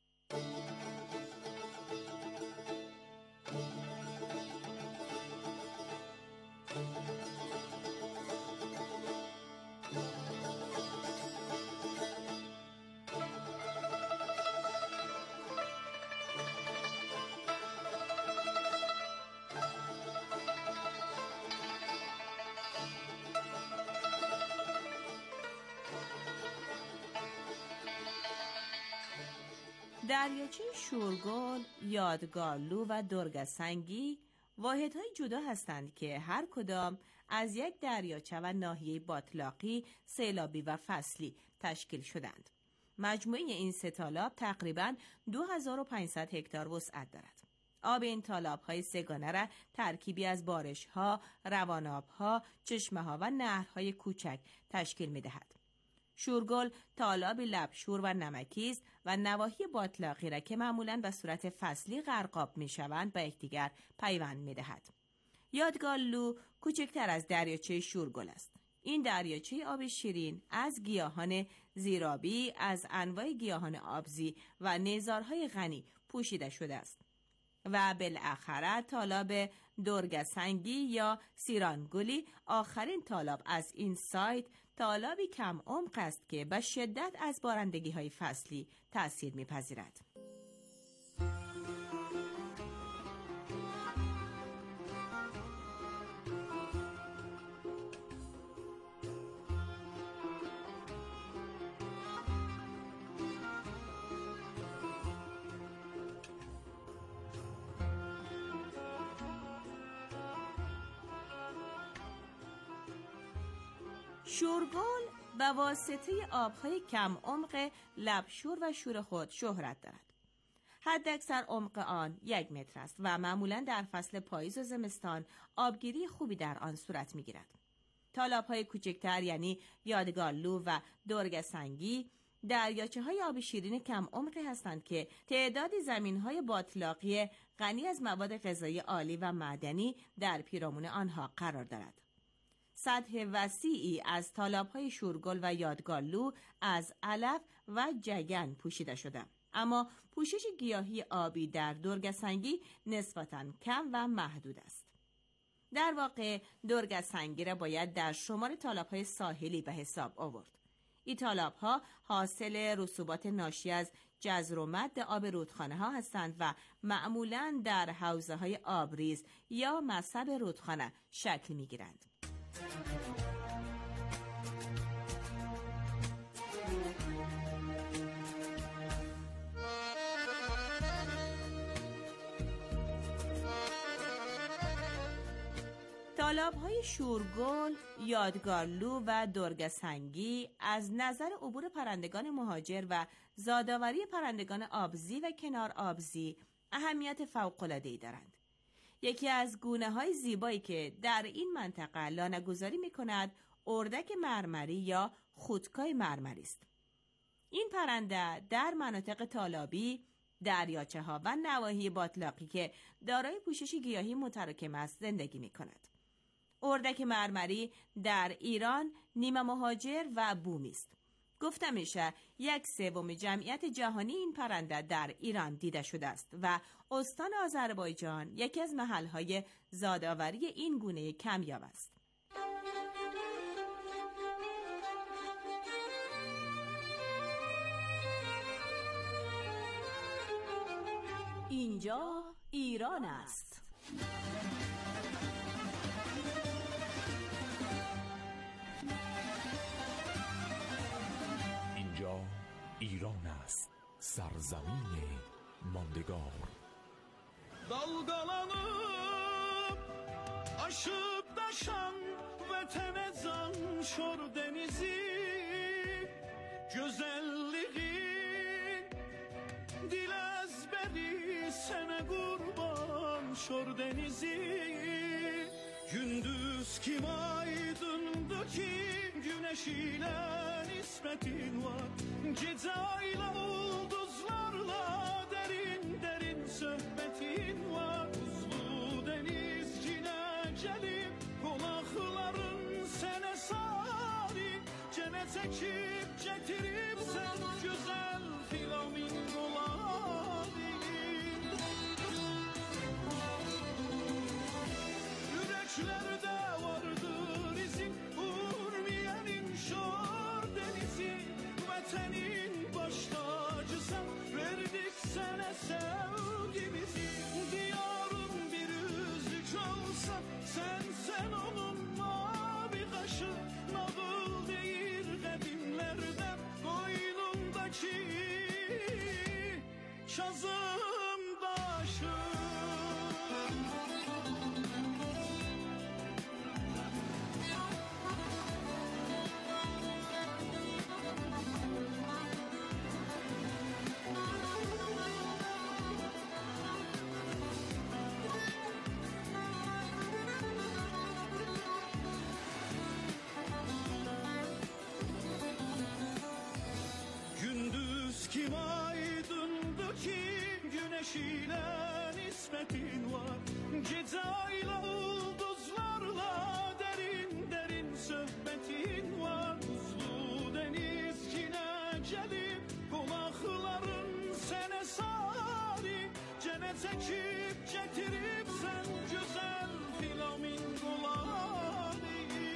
دریاچه شورگل، یادگارلو و درگسنگی واحدهای جدا هستند که هر کدام از یک دریاچه و ناحیه باتلاقی، سیلابی و فصلی تشکیل شدند. مجموعه این سه طالاب تقریباً 2500 هکتار وسعت دارد. آب این طالاب‌های سگانه را ترکیبی از بارش‌ها، رواناب‌ها، چشمه‌ها و نهرهای کوچک تشکیل می‌دهد. شورگل طالابی لبشور و نمکی است و نواحی باتلاقی را که معمولاً به صورت فصلی غرقاب می‌شوند به یکدیگر پیوند می‌دهد. یادگارلو کوچکتر از دریاچه شورگل است. این دریاچه آب شیرین از گیاهان زیرابی، از انواع گیاهان آبزی و نیزارهای غنی پوشیده شده است. و بالاخره طالاب درگسنگی یا سیرانگولی آخرین طالاب از این سایت، طالابی کم عمق است که به شدت از بارندگی‌های فصلی تأثیر می‌پذیرد. شورگل به واسطه آبهای کم عمق لبشور و شور خود شهرت دارد. حداکثر عمق آن 1 متر است و معمولاً در فصل پاییز و زمستان آبگیری خوبی در آن صورت می‌گیرد. طالاب‌های کوچکتر یعنی یادگارلو و درگسنگی دریاچه‌های آب شیرین کم عمقی هستند که تعدادی زمین‌های باتلاقی غنی از مواد غذایی عالی و معدنی در پیرامون آنها قرار دارد. سطح وسیعی از طالاب‌های شورگل و یادگارلو از علف و جگن پوشیده شده، اما پوشش گیاهی آبی در درگسنگی نسبتاً کم و محدود است. در واقع درگسنگی را باید در شمار طالاب‌های ساحلی به حساب آورد. این طالاب‌ها حاصل رسوبات ناشی از جزر و مد آب رودخانه ها هستند و معمولاً در حوضه‌های آبریز یا مصب رودخانه شکل می‌گیرند. تالاب‌های شورگل، یادگارلو و درگسنگی از نظر عبور پرندگان مهاجر و زادآوری پرندگان آبزی و کنار آبزی اهمیت فوق‌العاده‌ای دارند. یکی از گونه‌های زیبایی که در این منطقه لانه‌گذاری می‌کند اردک مرمری یا خوتکای مرمری است. این پرنده در مناطق تالابی، دریاچه‌ها و نواحی باتلاقی که دارای پوشش گیاهی متراکم است زندگی می‌کند. اردک مرمری در ایران نیمه مهاجر و بومی است. گفته میشه 1/3 جمعیت جهانی این پرنده در ایران دیده شده است و استان آذربایجان یکی از محل‌های زادآوری این گونه کمیاب است. اینجا ایران است. اینجا ایران است، سرزمین ماندگار. Dalgalanıp aşıp taşan vatene zan şor denizi, güzelliğin dil ezberi sene kurban şor denizi. Gündüz kim aydındı ki güneş ile nispetin var, gece ayla ulduzlarla derin derin söhbetin var. Buzlu deniz yine gelip konakların sene sari, cene çekip getirip sen güzel flamingoları. Yüreklerde vardır izin vurmayanın şor denizi. Vatenin baş tacısan verdik sana sevgimizi. Diyarın bir üzük olsa sen onun mavi kaşı. Nağıl değil kadimlerden koynundaki Kazım başı. Gündüz kim aydındı ki güneş ile nispetin var, gece ayla ulduzlarla derin derin söhbetin var. Buzlu deniz yine gelip konakların sene sari, cene çekip getirip sen güzel flamingoları.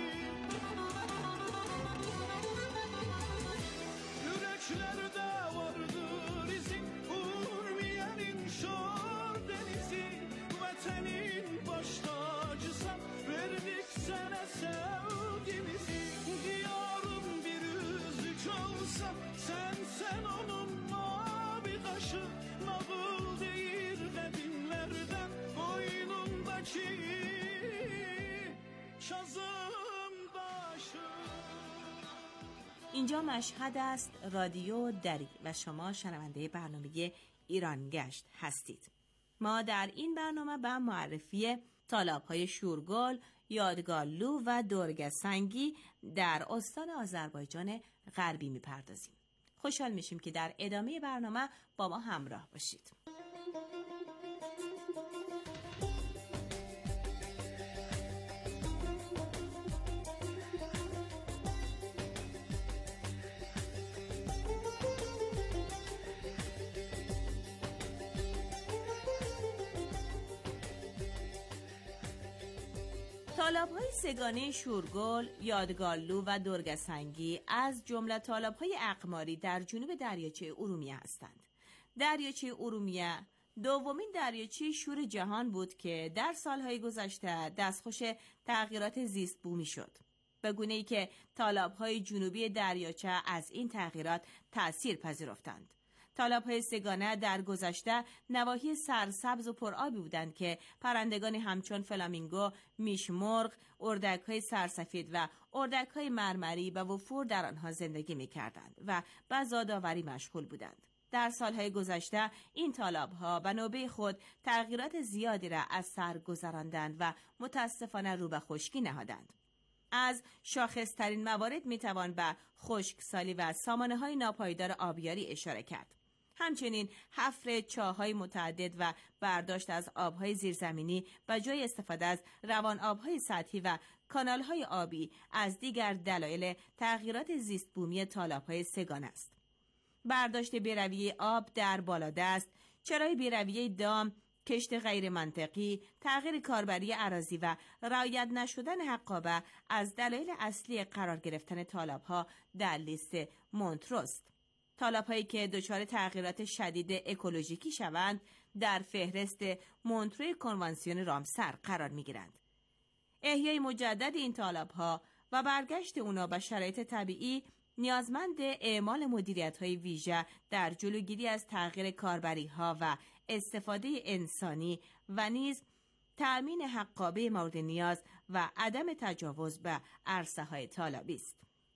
Yüreklerde vardır izin vurmayanın şor denizi. Vatenin baş tacısan verdik sana sevgimizi. Diyarın bir üzük olsa sen onun mavi kaşı. Nağıl değil kadimlerden boynundaki Kazım başı. اینجا مشهد است، رادیو دری و شما شنونده برنامه ایران گشت هستید. ما در این برنامه به معرفی تالاب‌های شورگل، یادگارلو و درگسنگی در استان آذربایجان غربی می‌پردازیم. خوشحال میشیم که در ادامه برنامه با ما همراه باشید. تالاب‌های سه‌گانه شورگل، یادگارلو و درگسنگی از جمله تالاب‌های اقماری در جنوب دریاچه ارومیه هستند. دریاچه ارومیه دومین دریاچه شور جهان بود که در سالهای گذشته دستخوش تغییرات زیست بومی شد، به گونه‌ای که تالاب‌های جنوبی دریاچه از این تغییرات تأثیر پذیرفتند. تالاب‌های سگانه در گذشته نواحی سرسبز و پرآبی بودند که پرندگانی همچون فلامینگو، میشمرغ، اردک‌های سرسفید و اردک‌های مرمری به وفور در آنها زندگی می‌کردند و به زادآوری مشغول بودند. در سالهای گذشته این تالاب‌ها به نوبه خود تغییرات زیادی را از سر گذراندند و متاسفانه رو به خشکی نهادند. از شاخصترین موارد میتوان به خشکسالی و سامانه‌های ناپایدار آبیاری اشاره کرد. همچنین حفر چاه‌های متعدد و برداشت از آب‌های زیرزمینی به جای استفاده از روان آب‌های سطحی و کانال‌های آبی از دیگر دلایل تغییرات زیست بومی تالاب‌های سگانه است. برداشت بی‌رویه آب در بالادست، چرای بی‌رویه دام، کشت غیر منطقی، تغییر کاربری اراضی و رعایت نشدن حقابه از دلایل اصلی قرار گرفتن تالاب‌ها در لیست مونتروست. تالاب‌هایی که دچار تغییرات شدید اکولوژیکی شوند در فهرست مونترو کنوانسیون رامسر قرار می‌گیرند. احیای مجدد این تالاب‌ها و برگشت اونا به شرایط طبیعی نیازمند اعمال مدیریت‌های ویژه در جلوگیری از تغییر کاربری‌ها و استفاده انسانی و نیز تأمین حقابه مورد نیاز و عدم تجاوز به عرصه‌های تالابی است.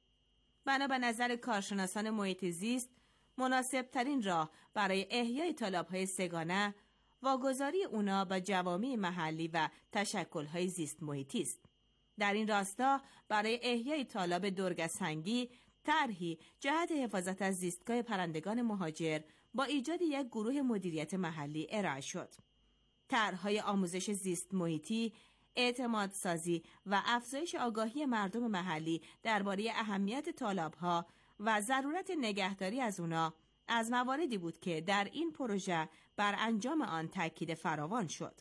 بنا به نظر کارشناسان محیط زیست، مناسب‌ترین راه برای احیای تالاب‌های سگانه واگذاری اونا به جوامع محلی و تشکل‌های زیست محیطی است. در این راستا برای احیای تالاب درگسنگی طرحی جهت حفاظت از زیستگاه پرندگان مهاجر با ایجاد یک گروه مدیریت محلی ارائه شد. طرح‌های آموزش زیست محیطی، اعتماد سازی و افزایش آگاهی مردم محلی درباره اهمیت تالاب‌ها و ضرورت نگهداری از اونا از مواردی بود که در این پروژه بر انجام آن تاکید فراوان شد.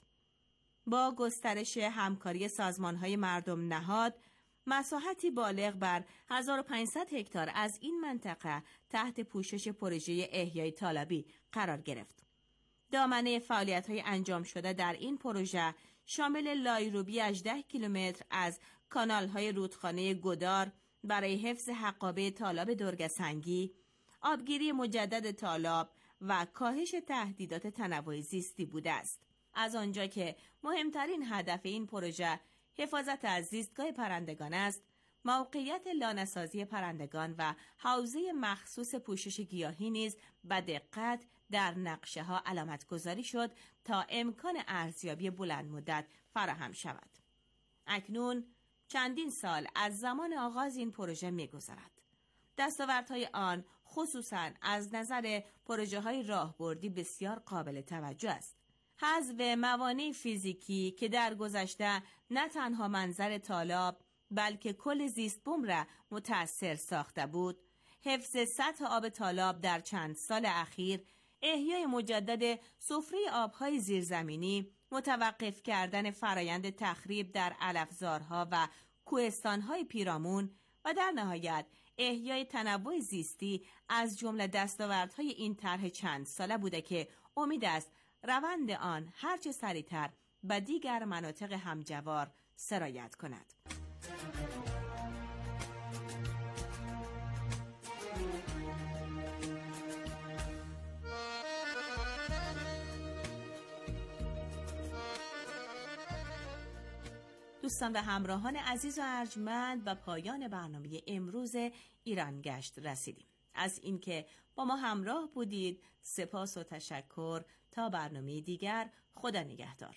با گسترش همکاری سازمان‌های مردم نهاد، مساحتی بالغ بر 1500 هکتار از این منطقه تحت پوشش پروژه احیای تالابی قرار گرفت. دامنه فعالیت‌های انجام شده در این پروژه شامل لایروبی 18 کیلومتر از کانال‌های رودخانه گدار برای حفظ حقابه تالاب درگسنگی، آبگیری مجدد تالاب و کاهش تهدیدات تنوع زیستی بوده است. از آنجا که مهمترین هدف این پروژه حفاظت از زیستگاه پرندگان است، موقعیت لانه‌سازی پرندگان و حوزه مخصوص پوشش گیاهی نیز به دقت در نقشه‌ها علامت گذاری شد تا امکان ارزیابی بلند مدت فراهم شود. اکنون چندین سال از زمان آغاز این پروژه می‌گذرد. دستاوردهای آن خصوصاً از نظر پروژه‌های راهبردی بسیار قابل توجه است. حذف موانع فیزیکی که در گذشته نه تنها منظر تالاب بلکه کل زیست بوم را متأثر ساخته بود، حفظ سطح آب تالاب در چند سال اخیر، احیای مجدد سفره آبهای زیرزمینی، متوقف کردن فرایند تخریب در علفزارها و کوهستانهای پیرامون و در نهایت احیای تنوع زیستی از جمله دستاوردهای این طرح چند ساله بوده که امید است روند آن هرچه سریعتر به دیگر مناطق همجوار سرایت کند. دوستان و همراهان عزیز و ارجمند، به پایان برنامه امروز ایران گشت رسیدیم. از اینکه با ما همراه بودید سپاس و تشکر. تا برنامه دیگر، خدا نگهدار.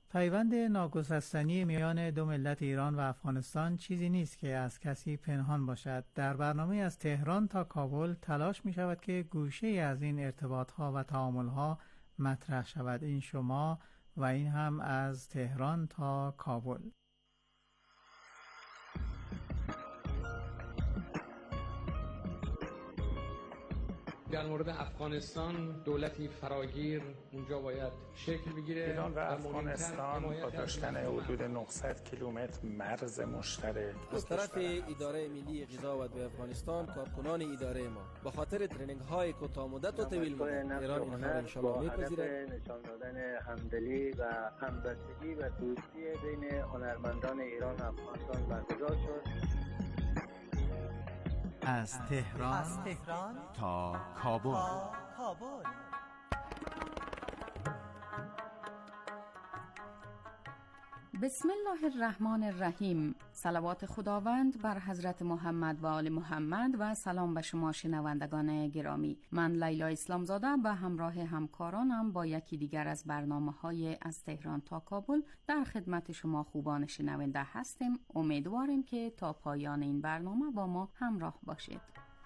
پیوند ناگسستنی میان دو ملت ایران و افغانستان چیزی نیست که از کسی پنهان باشد. در برنامه از تهران تا کابل تلاش می شود که گوشه از این ارتباطها و تعاملها مطرح شود. این شما و این هم از تهران تا کابل. در مورد افغانستان دولتی فراگیر اونجا باید شکل بگیره. ایران و افغانستان با داشتن حدود 900 کیلومتر مرز مشترک، از طرف اداره ملی غذا و دو افغانستان کارکنان اداره ما به خاطر ترینینگ های کوتاه مدت و طویل مدت ایران اینها را ان شاء الله میپذیرد. نشان دادن همدلی و همبستگی و دوستی بین هنرمندان ایران و افغانستان برگزار شد. از تهران تا کابل. بسم الله الرحمن الرحیم. صلوات خداوند بر حضرت محمد و آل محمد و سلام به شما شنوندگان گرامی. من لیلا اسلامزاده به همراه همکارانم با یکی دیگر از برنامه‌های از تهران تا کابل در خدمت شما خوبان شنونده هستیم. امیدواریم که تا پایان این برنامه با ما همراه باشید.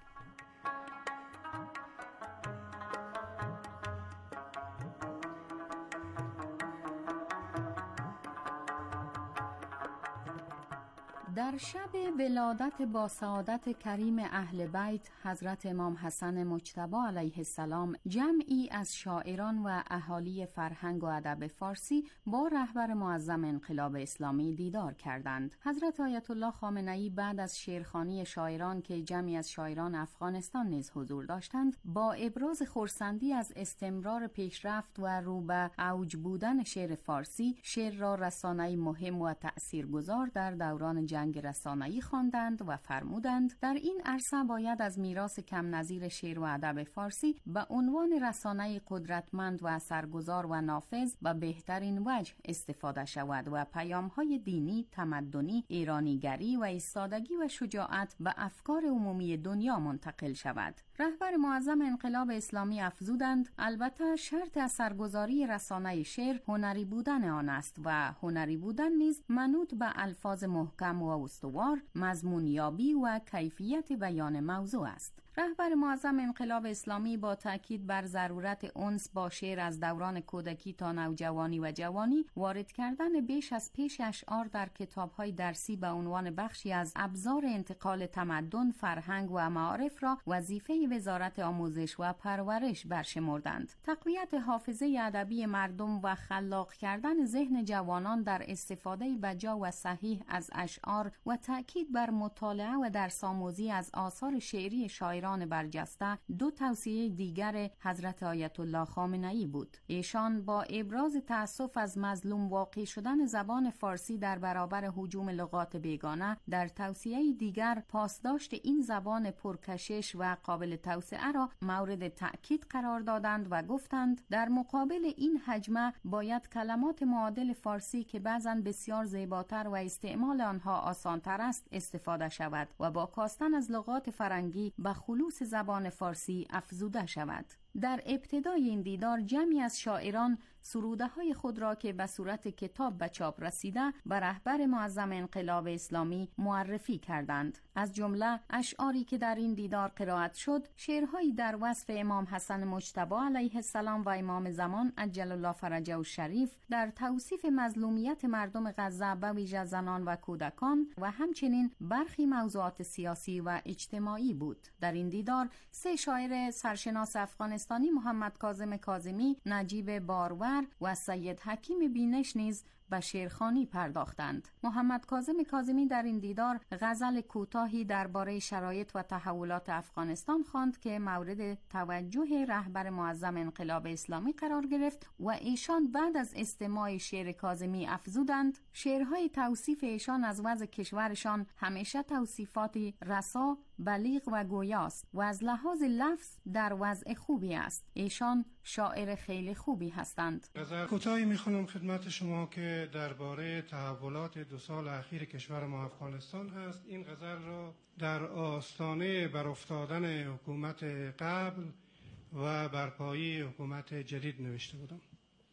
در شب ولادت با سعادت کریم اهل بیت حضرت امام حسن مجتبی علیه السلام، جمعی از شاعران و اهالی فرهنگ و ادب فارسی با رهبر معظم انقلاب اسلامی دیدار کردند. حضرت آیت الله خامنه‌ای بعد از شعرخوانی شاعران که جمعی از شاعران افغانستان نیز حضور داشتند، با ابراز خرسندی از استمرار پیشرفت و رو به اوج بودن شعر فارسی، شعر را رسانه‌ای مهم و تأثیرگذار در دوران جنگ رسانه‌ای خواندند و فرمودند در این عرصه باید از میراث کم نظیر شعر و ادب فارسی به عنوان رسانه‌ای قدرتمند و اثرگذار و نافذ و بهترین وجه استفاده شود و پیام‌های دینی، تمدنی، ایرانیگری و ایستادگی و شجاعت به افکار عمومی دنیا منتقل شود. رهبر معظم انقلاب اسلامی افزودند البته شرط اثرگذاری رسانه شعر هنری بودن آن است و هنری بودن نیز منوط به الفاظ محکم و استوار، مضمونیابی و کیفیت بیان موضوع است. رهبر معظم انقلاب اسلامی با تاکید بر ضرورت انس با شعر از دوران کودکی تا نوجوانی و جوانی، وارد کردن بیش از پیش اشعار در کتاب‌های درسی به عنوان بخشی از ابزار انتقال تمدن، فرهنگ و معارف را وظیفه وزارت آموزش و پرورش برشمردند. تقویت حافظه ادبی مردم و خلاق کردن ذهن جوانان در استفاده بجا و صحیح از اشعار و تاکید بر مطالعه و درس‌آموزی از آثار شعری شاعران برجسته دو توصیه دیگر حضرت آیت الله خامنه‌ای بود. ایشان با ابراز تأسف از مظلوم واقع شدن زبان فارسی در برابر هجوم لغات بیگانه، در توصیه دیگر پاسداشت این زبان پرکشش و قابل توسعه را مورد تأکید قرار دادند و گفتند در مقابل این هجمه باید کلمات معادل فارسی که بعضاً بسیار زیباتر و استعمال آنها آسانتر است استفاده شود و با کاستن از لغات فرنگی به خلوص زبان فارسی افزوده شود. در ابتدای این دیدار جمعی از شاعران سروده های خود را که به صورت کتاب به چاپ رسیده به رهبر معظم انقلاب اسلامی معرفی کردند. از جمله اشعاری که در این دیدار قرائت شد، شعرهایی در وصف امام حسن مجتبی علیه السلام و امام زمان عجل الله فرجه الشریف، در توصیف مظلومیت مردم غزه به ویژه زنان و کودکان و همچنین برخی موضوعات سیاسی و اجتماعی بود. در این دیدار سه شاعر سرشناس افغانستانی محمد کاظم کاظمی، نجیب بارور و سید حکیم بینش نیز به شعرخوانی پرداختند. محمد کاظم کاظمی در این دیدار غزل کوتاهی درباره شرایط و تحولات افغانستان خواند که مورد توجه رهبر معظم انقلاب اسلامی قرار گرفت و ایشان بعد از استماع شعر کاظمی افزودند شعرهای توصیف ایشان از وضع کشورشان همیشه توصیفاتی رسا، بلیغ و گویاست و از لحاظ لفظ در وضع خوبی است. ایشان شاعر خیلی خوبی هستند. غزل کوتاهی میخونم خدمت شما که درباره تحولات 2 سال اخیر کشور ما افغانستان هست. این غزل را در آستانه برافتادن حکومت قبل و برپایی حکومت جدید نوشته بودم.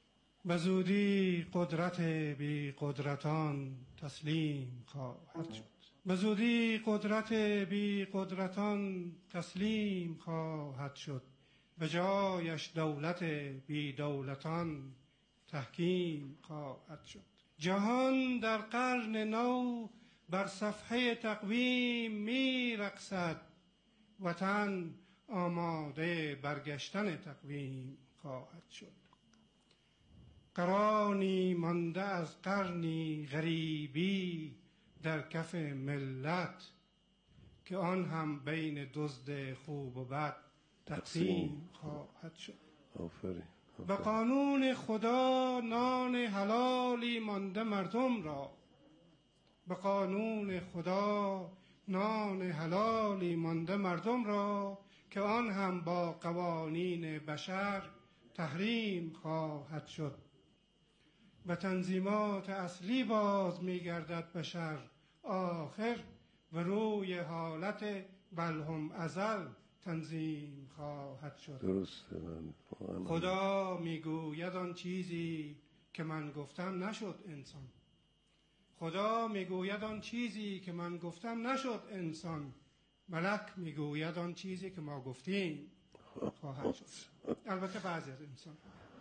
به زودی قدرت بی قدرتان تسلیم خواهد شد. به زودی قدرت بی قدرتان تسلیم خواهد شد. به جایش دولت بی دولتان تحکیم خواهد شد. جهان در قرن نو بر صفحه تقویم می رقصد. وطن آماده برگشتن تقویم خواهد شد. قرانی مانده از قرنی غریبی در کف ملت، که آن هم بین دزد خوب و بد تقسیم خواهد شد. به قانون خدا نان حلالی مانده مردم را، به قانون خدا نان حلالی مانده مردم را، که آن هم با قوانین بشر تحریم خواهد شد. به تنظیمات اصلی باز می‌گردد بشر، آخر به روی حالت بلهم ازل تنظیم خواهد شد. درسته. خدا میگوید آن چیزی که من گفتم نشد انسان. خدا میگوید آن چیزی که من گفتم نشد انسان. ملک میگوید آن چیزی که ما گفتیم خواهد شد. البته بعضی از انسان.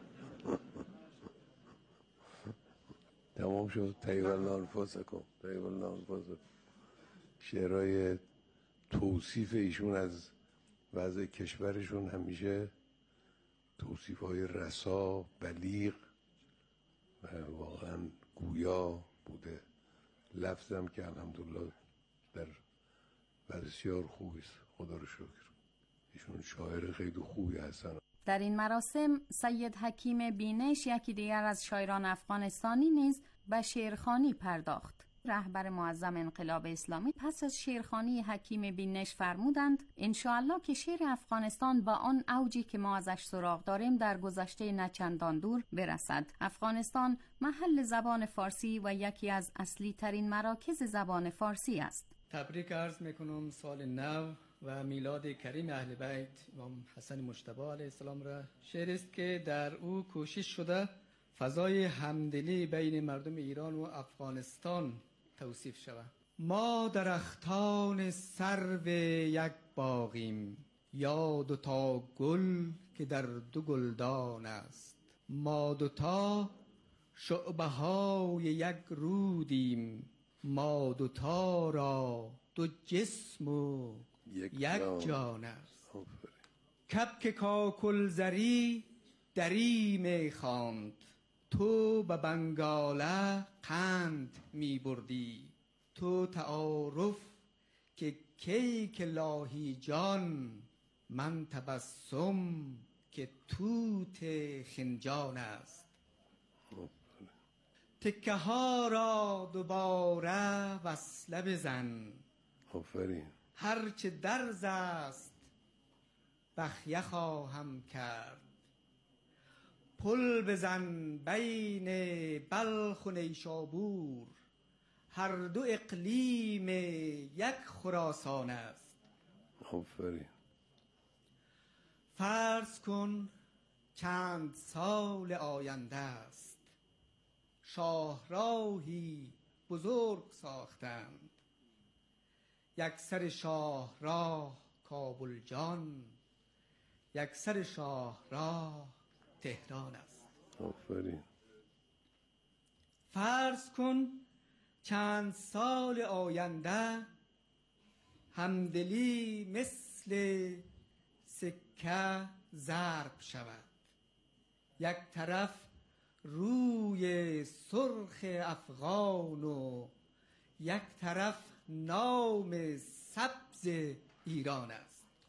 تمام شد. طیب انفسکم طیب انفسکم. شعرهای توصیف ایشون از وضع کشورشون همیشه توصیف‌های رسا، بلیغ و واقعا گویا بوده. لفظم که الحمدلله در بسیار خوبی است، خدا رو شکر. ایشون شاعر خیلی خوبی هستن. در این مراسم سید حکیم بینش، یکی دیگر از شاعران افغانستانی، نیز به شعرخوانی پرداخت. رهبر معظم انقلاب اسلامی پس از شعرخوانی حکیم بینش فرمودند انشاءالله که شعر افغانستان با آن اوجی که ما ازش سراغ داریم در گذشته نچندان دور برسد. افغانستان محل زبان فارسی و یکی از اصلی ترین مراکز زبان فارسی است. تبریک عرض میکنم سال نو و میلاد کریم اهل بیت امام حسن مجتبی علیه السلام را. شعر است که در او کوشش شده فضای همدلی بین مردم ایران و افغانستان توصیف شود. ما درختان سرو یک باغیم، یا دوتا گل که در دو گلدان است. ما دوتا شعبه های یک رودیم، ما دوتا را دو جسم و یک جان است. کبک کاکل زری دری می خواند، تو به بنگاله قند می بردی. تو تعارف که کیک لاهی جان، من تبسم که توت خنجان است. تکه ها را دوباره وصله بزن، هرچه درز است بخیه خواهم کرد. پل بزن بین بلخ و نیشابور، هر دو اقلیم یک خراسان است. فرض کن چند سال آینده است، شاهراهی بزرگ ساختند. یک سر شاهراه کابل جان، یک سر شاهراه تهران است. فرض کن چند سال آینده همدلی مثل سکه ضرب شود. یک طرف روی سرخ افغان و یک طرف نام سبز ایران است.